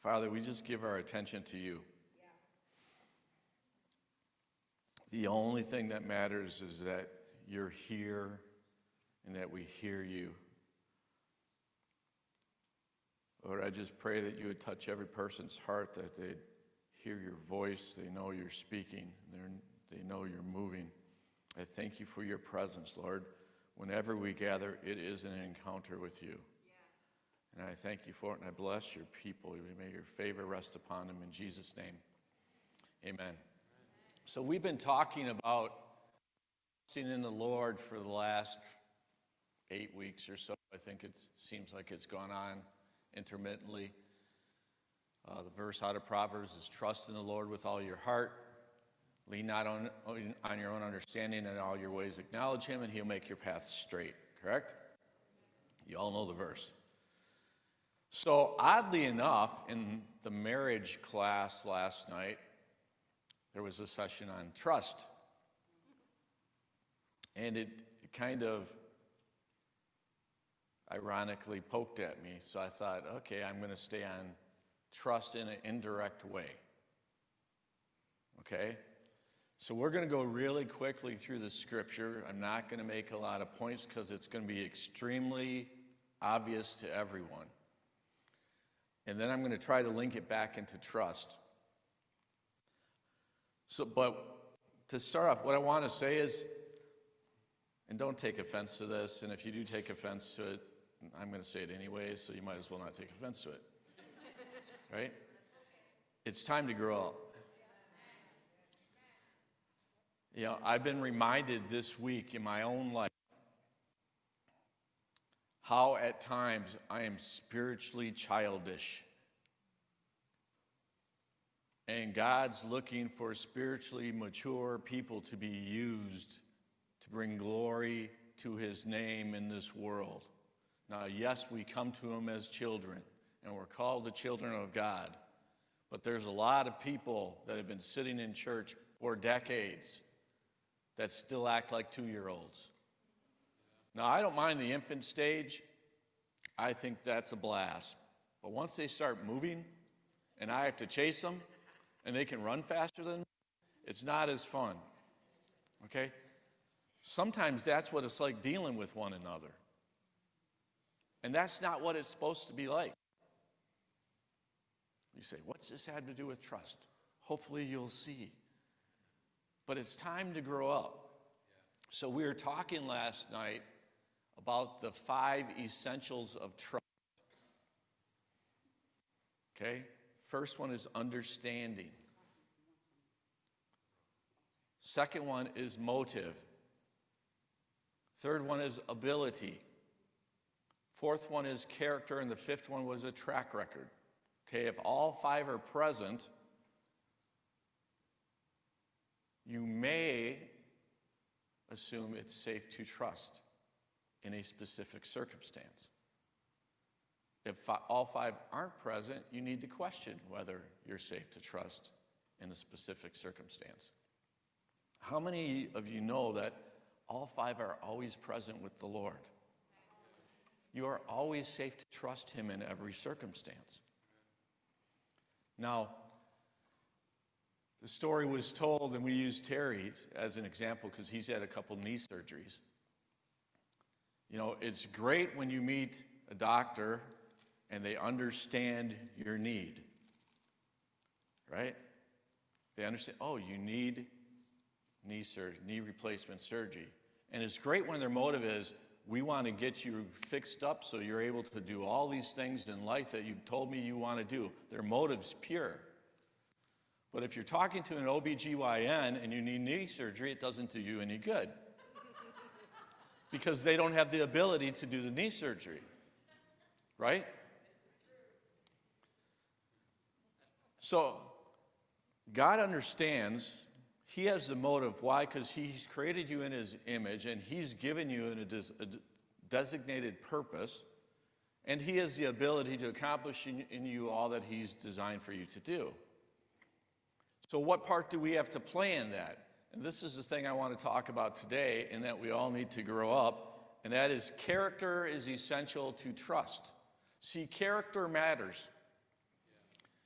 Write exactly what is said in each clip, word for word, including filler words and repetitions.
Father, we just give our attention to you. The only thing that matters is that you're here and that we hear you. Lord, I just pray that you would touch every person's heart, that they'd hear your voice, they know you're speaking, they're, they know you're moving. I thank you for your presence, Lord. Whenever we gather, it is an encounter with you. Yeah. And I thank you for it, and I bless your people. May your favor rest upon them in Jesus' name. Amen. So we've been talking about trusting in the Lord for the last eight weeks or so. I think it seems like it's gone on intermittently. Uh, the verse out of Proverbs is trust in the Lord with all your heart. Lean not on, on your own understanding, and in all your ways acknowledge him, and he'll make your path straight. Correct? You all know the verse. So oddly enough, in the marriage class last night, there was a session on trust. And it kind of ironically poked at me. So I thought, okay, I'm going to stay on trust in an indirect way. Okay? So we're going to go really quickly through the scripture. I'm not going to make a lot of points because it's going to be extremely obvious to everyone. And then I'm going to try to link it back into trust. So, but to start off, what I want to say is, and don't take offense to this, and if you do take offense to it, I'm going to say it anyways, so you might as well not take offense to it. Right? It's time to grow up. You know, I've been reminded this week in my own life how at times I am spiritually childish. And God's looking for spiritually mature people to be used to bring glory to his name in this world. Now, yes, we come to him as children, and we're called the children of God. But there's a lot of people that have been sitting in church for decades that still act like two-year-olds. Now, I don't mind the infant stage. I think that's a blast. But once they start moving, and I have to chase them, and they can run faster than me, it's not as fun. Okay? Sometimes that's what it's like dealing with one another. And that's not what it's supposed to be like. You say, what's this have to do with trust? Hopefully you'll see. But it's time to grow up. So we were talking last night about the five essentials of trust. Okay? First one is understanding. Second one is motive. Third one is ability. Fourth one is character, and the fifth one was a track record. Okay, if all five are present, you may assume it's safe to trust in a specific circumstance. If all five aren't present, you need to question whether you're safe to trust in a specific circumstance. How many of you know that all five are always present with the Lord? You are always safe to trust him in every circumstance. Now, the story was told, and we used Terry as an example because he's had a couple knee surgeries. You know, it's great when you meet a doctor and they understand your need, right? They understand, oh, you need knee surgery, knee replacement surgery. And it's great when their motive is, we want to get you fixed up so you're able to do all these things in life that you've told me you want to do. Their motive's pure. But if you're talking to an O B G Y N and you need knee surgery, it doesn't do you any good. Because they don't have the ability to do the knee surgery. Right? So, God understands. He has the motive. Why? Because he's created you in his image, and he's given you a, des- a designated purpose, and he has the ability to accomplish in, in you all that he's designed for you to do. So what part do we have to play in that? And this is the thing I want to talk about today, and that we all need to grow up, and that is character is essential to trust. See, character matters.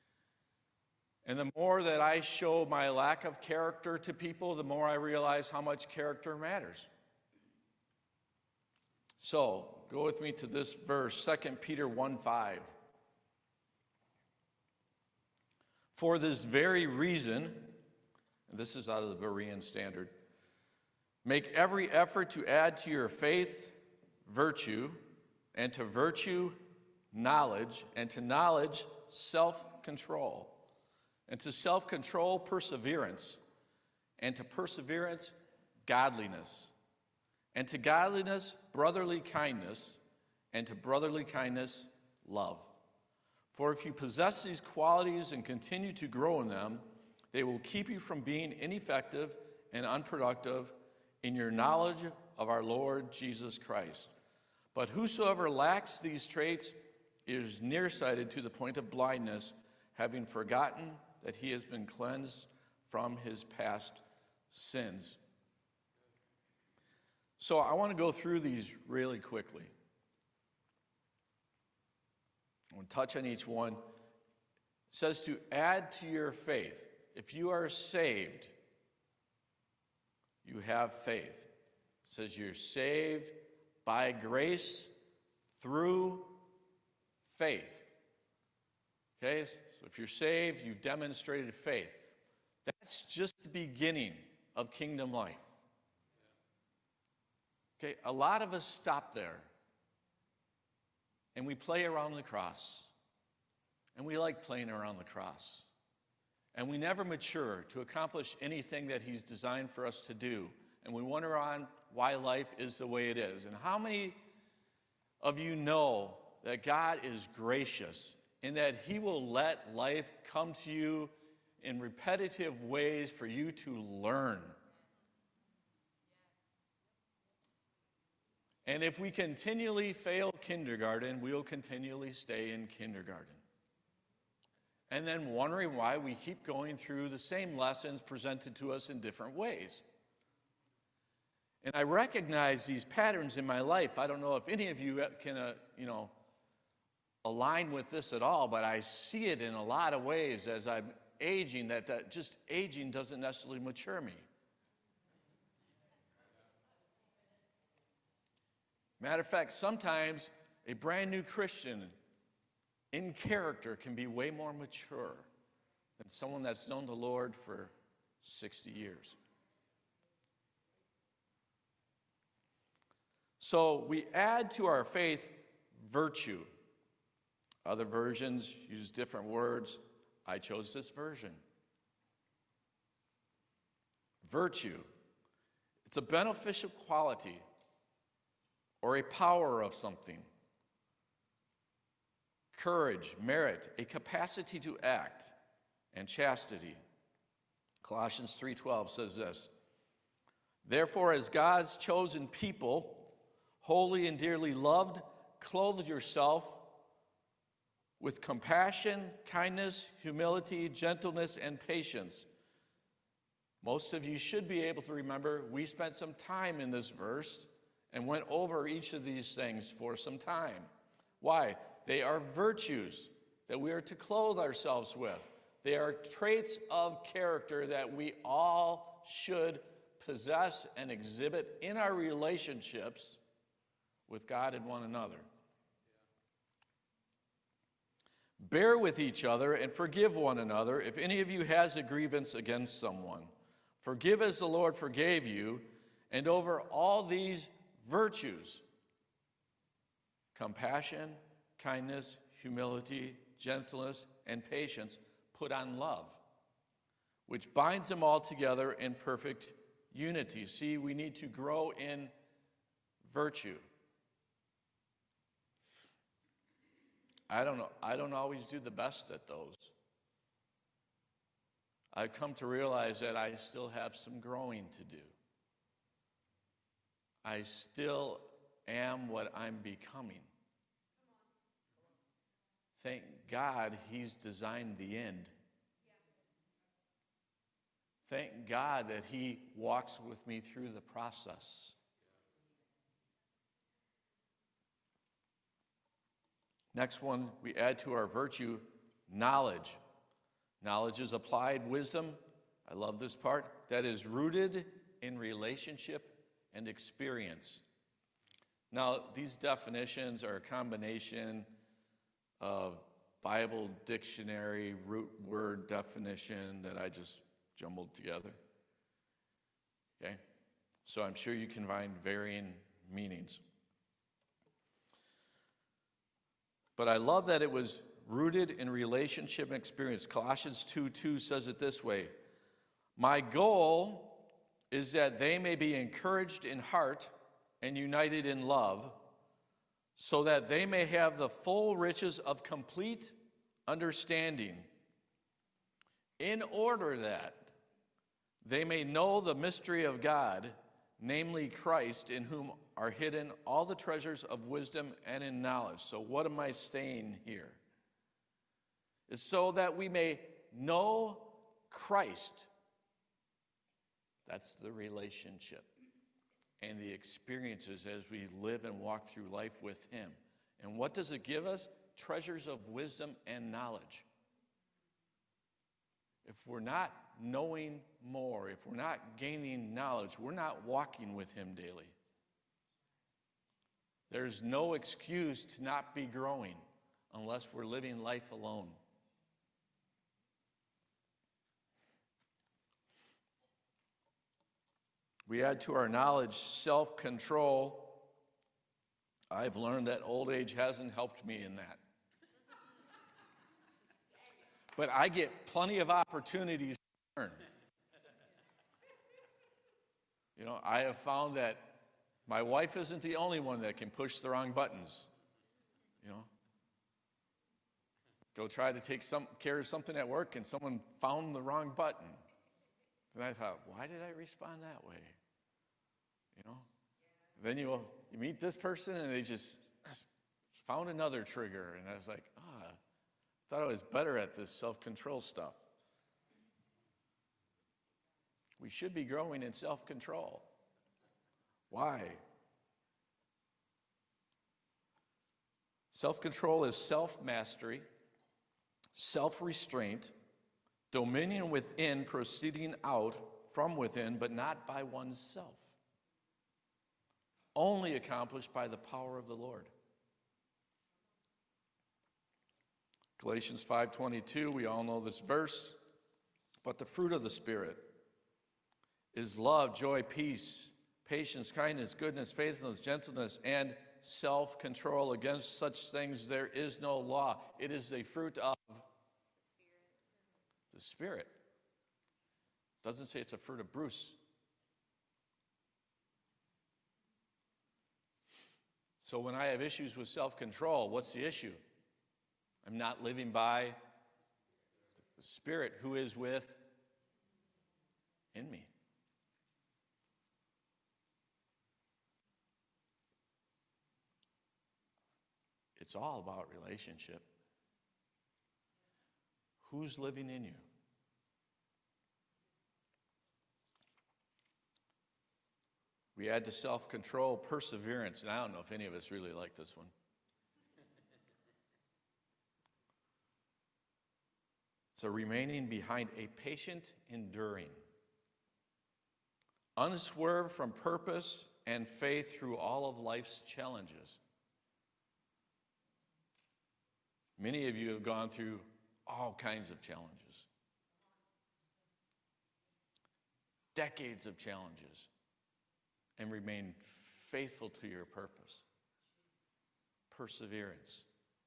And the more that I show my lack of character to people, the more I realize how much character matters. So, go with me to this verse, Second Peter one five. For this very reason, and this is out of the Berean Standard, make every effort to add to your faith virtue, and to virtue knowledge, and to knowledge self-control, and to self-control perseverance, and to perseverance godliness, and to godliness brotherly kindness, and to brotherly kindness love. For if you possess these qualities and continue to grow in them, they will keep you from being ineffective and unproductive in your knowledge of our Lord Jesus Christ. But whosoever lacks these traits is nearsighted to the point of blindness, having forgotten that he has been cleansed from his past sins. So I want to go through these really quickly. I want to touch on each one. It says to add to your faith. If you are saved, you have faith. It says you're saved by grace through faith. Okay, so if you're saved, you've demonstrated faith. That's just the beginning of kingdom life. Okay, a lot of us stop there. And we play around the cross. And we like playing around the cross. And we never mature to accomplish anything that he's designed for us to do. And we wonder on why life is the way it is. And how many of you know that God is gracious in that he will let life come to you in repetitive ways for you to learn? And if we continually fail kindergarten, we'll continually stay in kindergarten. And then wondering why we keep going through the same lessons presented to us in different ways. And I recognize these patterns in my life. I don't know if any of you can, uh, you know, align with this at all, but I see it in a lot of ways as I'm aging, that, that just aging doesn't necessarily mature me. Matter of fact, sometimes a brand new Christian in character can be way more mature than someone that's known the Lord for sixty years. So we add to our faith virtue. Other versions use different words. I chose this version. Virtue. It's a beneficial quality or a power of something. Courage, merit, a capacity to act, and chastity. Colossians three twelve says this, therefore, as God's chosen people, holy and dearly loved, clothe yourself with compassion, kindness, humility, gentleness, and patience. Most of you should be able to remember we spent some time in this verse and went over each of these things for some time. Why? They are virtues that we are to clothe ourselves with. They are traits of character that we all should possess and exhibit in our relationships with God and one another. Bear with each other and forgive one another if any of you has a grievance against someone. Forgive as the Lord forgave you, and over all these virtues, compassion, kindness, humility, gentleness, and patience, put on love, which binds them all together in perfect unity. See, we need to grow in virtue. I don't know, I don't always do the best at those. I've come to realize that I still have some growing to do. I still am what I'm becoming. Thank God he's designed the end. Thank God that he walks with me through the process. Next one, we add to our virtue knowledge. Knowledge is applied wisdom. I love this part. That is rooted in relationship and experience. Now, these definitions are a combination of Bible dictionary root word definition that I just jumbled together. Okay? So I'm sure you can find varying meanings. But I love that it was rooted in relationship and experience. Colossians two two says it this way: my goal is that they may be encouraged in heart and united in love, so that they may have the full riches of complete understanding, in order that they may know the mystery of God, namely Christ, in whom are hidden all the treasures of wisdom and in knowledge. So what am I saying here? It's so that we may know Christ. That's the relationship and the experiences as we live and walk through life with him. And what does it give us? Treasures of wisdom and knowledge. If we're not knowing more, if we're not gaining knowledge, we're not walking with him daily. There's no excuse to not be growing unless we're living life alone. We add to our knowledge self-control. I've learned that old age hasn't helped me in that. But I get plenty of opportunities to learn. You know, I have found that my wife isn't the only one that can push the wrong buttons. You know, go try to take some care of something at work and someone found the wrong button. And I thought, why did I respond that way? You know, then you, you meet this person and they just found another trigger. And I was like, ah, oh, I thought I was better at this self-control stuff. We should be growing in self-control. Why? Self-control is self-mastery, self-restraint, dominion within proceeding out from within, but not by oneself. Only accomplished by the power of the Lord. Galatians five twenty-two, we all know this verse. But the fruit of the Spirit is love, joy, peace, patience, kindness, goodness, faithfulness, gentleness, and self-control. Against such things there is no law. It is a fruit of the Spirit. It doesn't say it's a fruit of Bruce. So when I have issues with self-control, what's the issue? I'm not living by the Spirit who is with in me. It's all about relationship. Who's living in you? We add to self-control perseverance, and I don't know if any of us really like this one. It's a remaining behind, a patient enduring, unswerved from purpose and faith through all of life's challenges. Many of you have gone through all kinds of challenges, decades of challenges, and remain faithful to your purpose. Perseverance.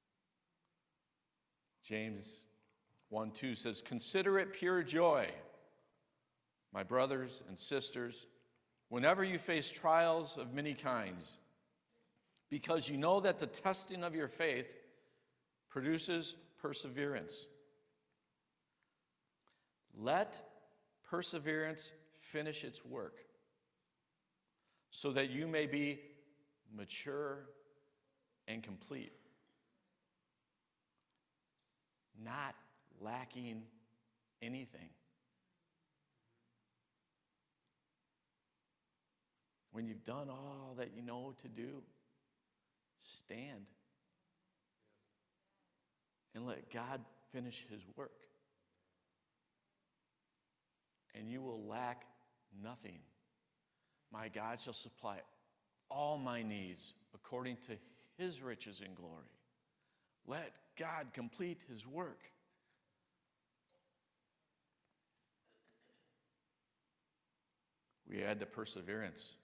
James one two says, consider it pure joy, my brothers and sisters, whenever you face trials of many kinds, because you know that the testing of your faith produces perseverance. Let perseverance finish its work, so that you may be mature and complete, not lacking anything. When you've done all that you know to do, stand and let God finish his work. and you will lack nothing. My God shall supply all my needs according to his riches in glory. Let God complete his work. We add to perseverance,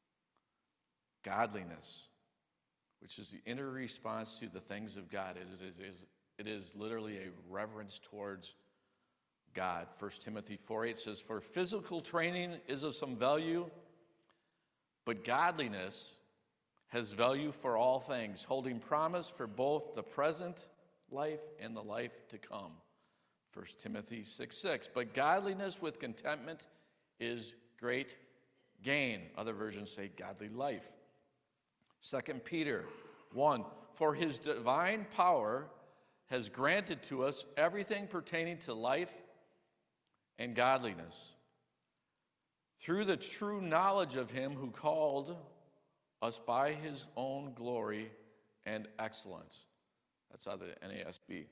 godliness, which is the inner response to the things of God. It is, it is literally a reverence towards God. First Timothy four eight says, for physical training is of some value, but godliness has value for all things, holding promise for both the present life and the life to come. First Timothy six six, but godliness with contentment is great gain. Other versions say godly life. Second Peter one, for his divine power has granted to us everything pertaining to life and godliness through the true knowledge of him who called us by his own glory and excellence. That's out of the N A S B.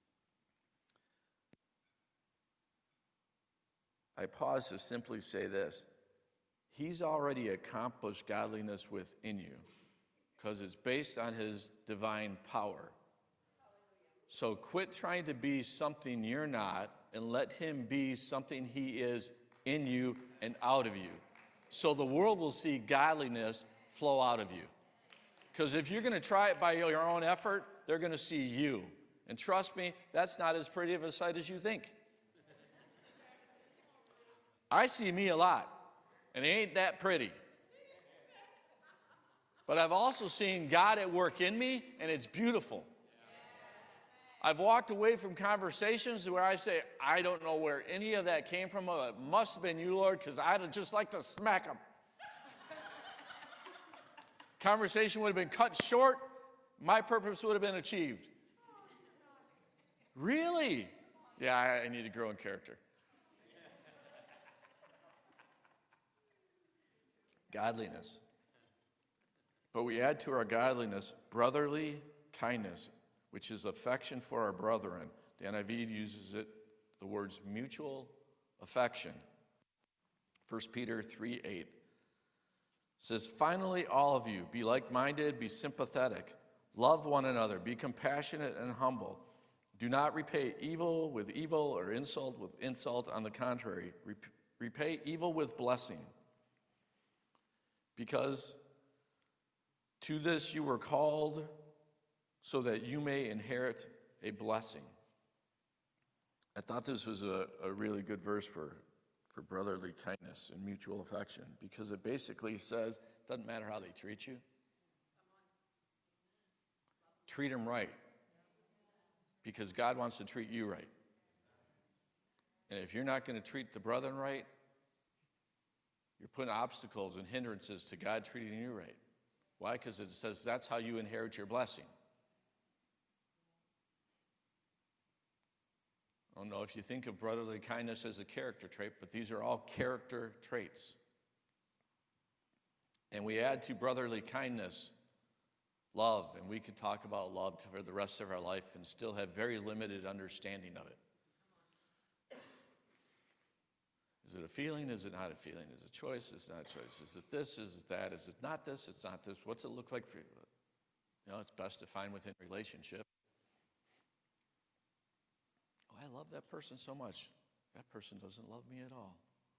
I pause to simply say this. He's already accomplished godliness within you because it's based on his divine power. So quit trying to be something you're not and let him be something he is in you and out of you. So the world will see godliness flow out of you. Because if you're going to try it by your own effort, they're going to see you. And trust me, that's not as pretty of a sight as you think. I see me a lot, and it ain't that pretty. But I've also seen God at work in me, and it's beautiful. I've walked away from conversations where I say, I don't know where any of that came from. It must have been you, Lord, because I'd just like to smack them. Conversation would have been cut short. My purpose would have been achieved. Really? Yeah, I, I need to grow in character. Godliness. But we add to our godliness brotherly kindness, which is affection for our brethren. The N I V uses it, the words mutual affection. First Peter three eight says, finally, all of you, be like-minded, be sympathetic, love one another, be compassionate and humble. Do not repay evil with evil or insult with insult. On the contrary, repay evil with blessing. Because to this you were called, so that you may inherit a blessing. I thought this was a, a really good verse for, for brotherly kindness and mutual affection, because it basically says, it doesn't matter how they treat you. Treat them right, because God wants to treat you right. And if you're not going to treat the brethren right, you're putting obstacles and hindrances to God treating you right. Why? Because it says that's how you inherit your blessing. I don't know if you think of brotherly kindness as a character trait, but these are all character traits. And we add to brotherly kindness love, and we could talk about love for the rest of our life and still have very limited understanding of it. Is it a feeling? Is it not a feeling? Is it a choice? Is it not a choice? Is it this? Is it that? Is it not this? It's not this. What's it look like for you? You know, it's best to find within relationship. Oh, I love that person so much. That person doesn't love me at all.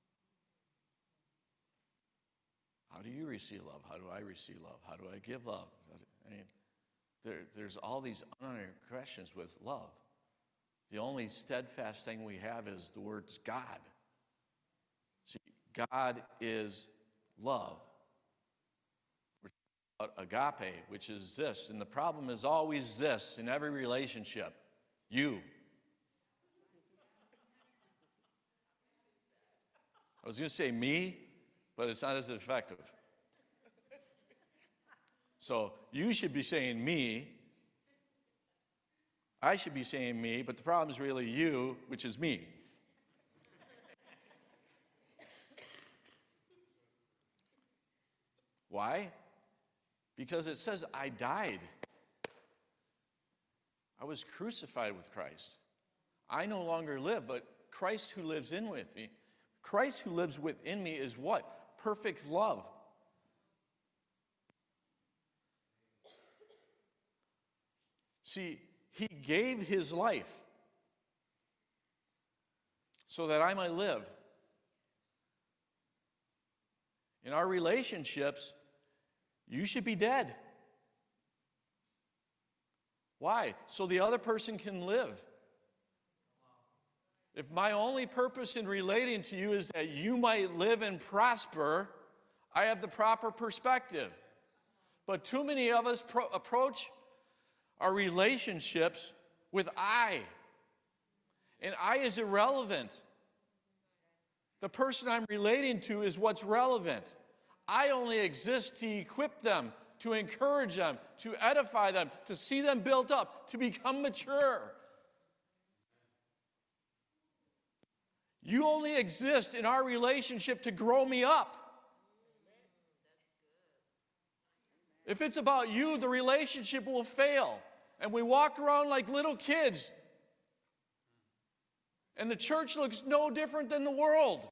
How do you receive love? How do I receive love? How do I give love? I mean, there, there's all these unanswered questions with love. The only steadfast thing we have is the words God. See, God is love. We're talking about agape, which is this. And the problem is always this in every relationship. You. I was going to say me, but it's not as effective. So you should be saying me. I should be saying me, but the problem is really you, which is me. Why? Because it says I died. I was crucified with Christ. I no longer live, but Christ who lives in with me. Christ who lives within me is what? Perfect love. See, he gave his life so that I might live. In our relationships, you should be dead. Why? So the other person can live. If my only purpose in relating to you is that you might live and prosper, I have the proper perspective. But too many of us pro- approach our relationships with I. And I is irrelevant. The person I'm relating to is what's relevant. I only exist to equip them, to encourage them, to edify them, to see them built up, to become mature. You only exist in our relationship to grow me up. If it's about you, the relationship will fail. And we walk around like little kids. And the church looks no different than the world.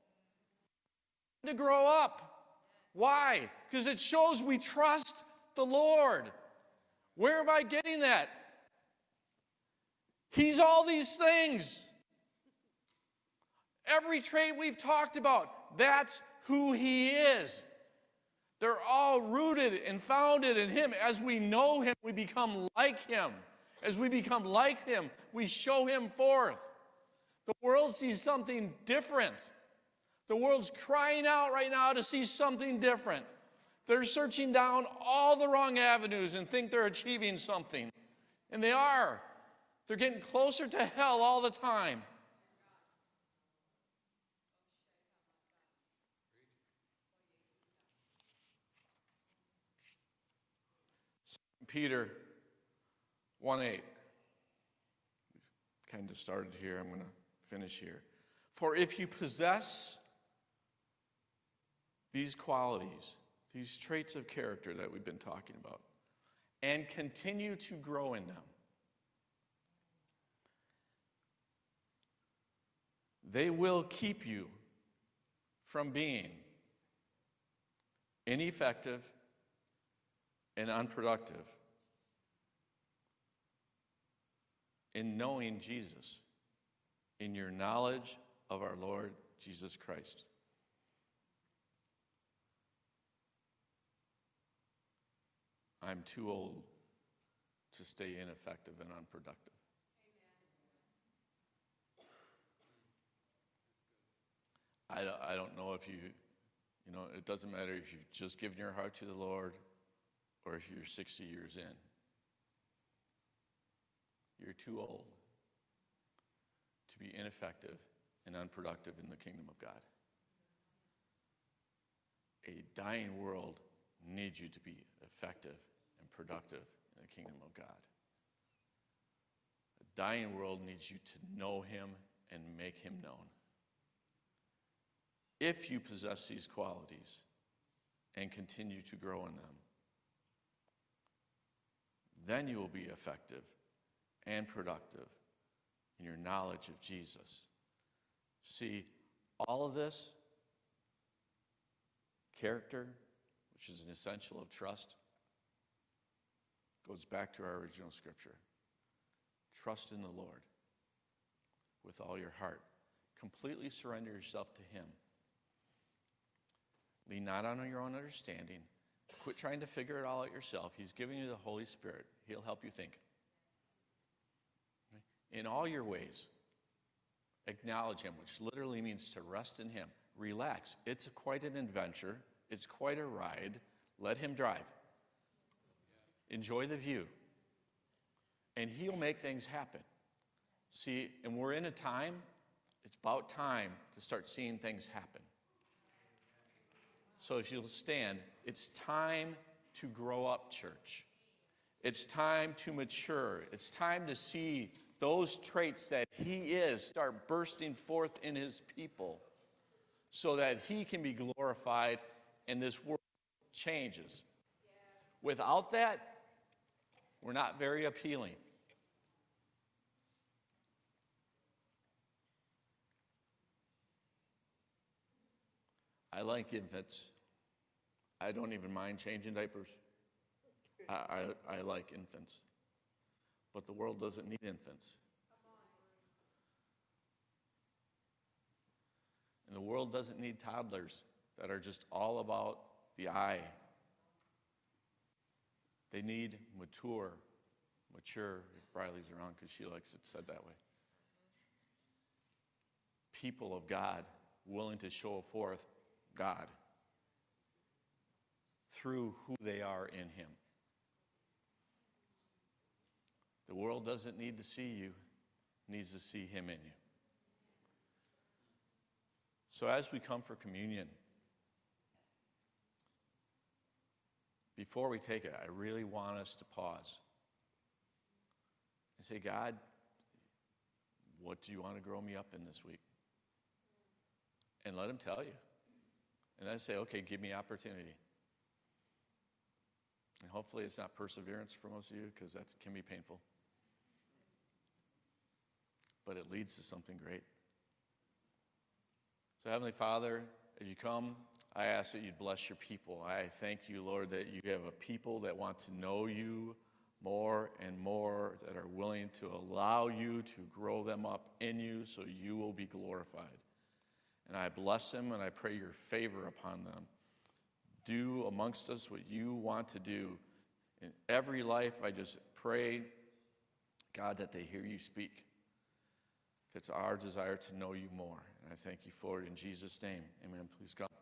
To grow up. Why? Because it shows we trust the Lord. Where am I getting that? He's all these things. Every trait we've talked about, that's who he is. They're all rooted and founded in him. As we know him, we become like him. As we become like him, we show him forth. The world sees something different. The world's crying out right now to see something different. They're searching down all the wrong avenues and think they're achieving something. And they are. They're getting closer to hell all the time. Peter one eight. Kind of started here. I'm going to finish here. For if you possess these qualities, these traits of character that we've been talking about, and continue to grow in them, they will keep you from being ineffective and unproductive in knowing Jesus, in your knowledge of our Lord Jesus Christ. I'm too old to stay ineffective and unproductive. I don't, I don't know if you, you know, it doesn't matter if you've just given your heart to the Lord or if you're sixty years in. You're too old to be ineffective and unproductive in the kingdom of God. A dying world needs you to be effective and productive in the kingdom of God. A dying world needs you to know him and make him known. If you possess these qualities and continue to grow in them, then you will be effective and productive in your knowledge of Jesus. See, all of this, character, which is an essential of trust, goes back to our original scripture. Trust in the Lord with all your heart. Completely surrender yourself to him. Lean not on your own understanding. Quit trying to figure it all out yourself. He's giving you the Holy Spirit. He'll help you think. In all your ways, acknowledge him, which literally means to rest in him. Relax. It's a, quite an adventure. It's quite a ride. Let him drive. Enjoy the view. And he'll make things happen. See, and we're in a time, it's about time to start seeing things happen. So if you'll stand, it's time to grow up, church. It's time to mature. It's time to see those traits that he is start bursting forth in his people so that he can be glorified and this world changes. Without that, we're not very appealing. I like infants. I don't even mind changing diapers. I, I, I like infants. But the world doesn't need infants. And the world doesn't need toddlers that are just all about the eye. They need mature, mature, if Briley's around because she likes it said that way. People of God willing to show forth God through who they are in him. The world doesn't need to see you, it needs to see him in you. So as we come for communion, before we take it, I really want us to pause and say, God, what do you want to grow me up in this week? And let him tell you. And then say, okay, give me opportunity. And hopefully it's not perseverance for most of you, because that can be painful. But it leads to something great. So Heavenly Father, as you come, I ask that you'd bless your people. I thank you, Lord, that you have a people that want to know you more and more, that are willing to allow you to grow them up in you so you will be glorified. And I bless them and I pray your favor upon them. Do amongst us what you want to do. In every life, I just pray, God, that they hear you speak. It's our desire to know you more. And I thank you for it in Jesus' name. Amen. Please, God.